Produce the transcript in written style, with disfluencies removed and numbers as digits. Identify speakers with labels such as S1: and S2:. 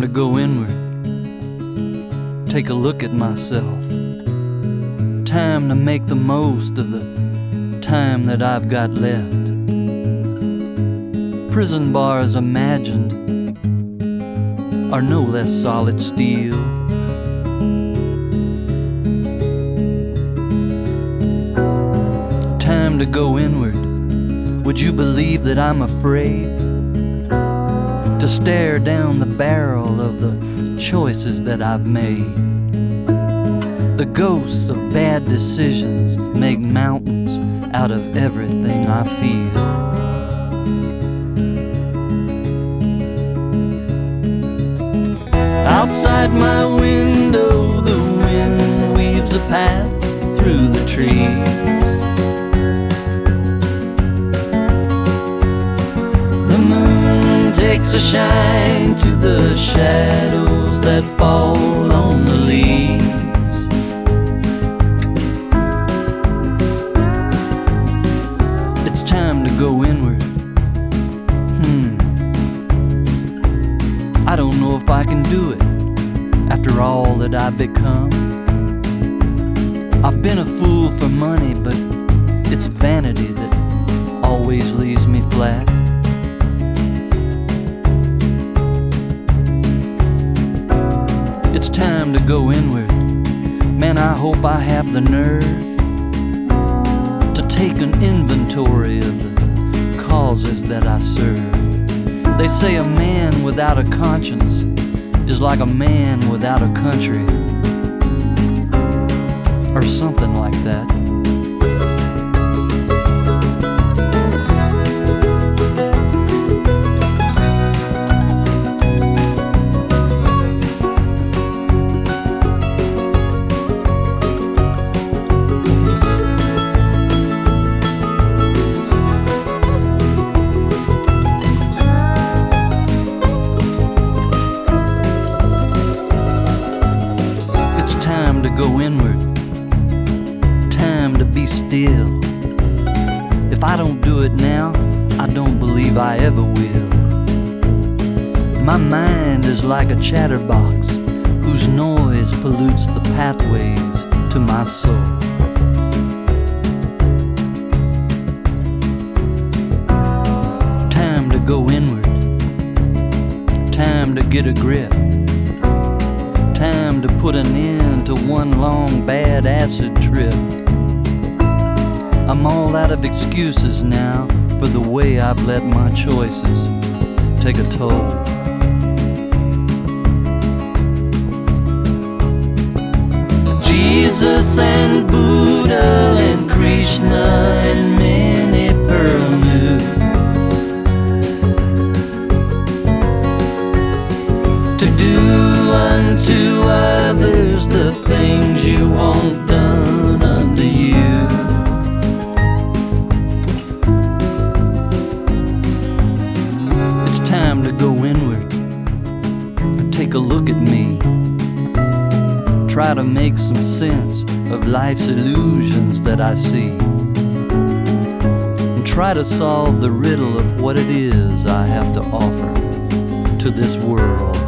S1: to go inward, take a look at myself. Time to make the most of the time that I've got left. Prison bars imagined are no less solid steel. Time to go inward. Would you believe that I'm afraid to stare down the barrel of the choices that I've made? The ghosts of bad decisions make mountains out of everything I feel. Outside my window, the wind weaves a path through the trees. The moon takes a shine to the shadows that fall on the leaves. It's time to go inward. I don't know if I can do it after all that I've become. I've been a fool for money, but it's vanity that always leaves me flat. It's time to go inward. Man, I hope I have the nerve to take an inventory of the causes that I serve. They say a man without a conscience is like a man without a country, or something like that. Time to go inward, time to be still. If I don't do it now, I don't believe I ever will. My mind is like a chatterbox whose noise pollutes the pathways to my soul. Time to go inward, time to get a grip. Time to put an end to one long bad acid trip. I'm all out of excuses now for the way I've let my choices take a toll. Jesus and Buddha and Krishna and many pearl moons, to do unto others the things you want done unto you. It's time to go inward and take a look at me. Try to make some sense of life's illusions that I see, and try to solve the riddle of what it is I have to offer to this world.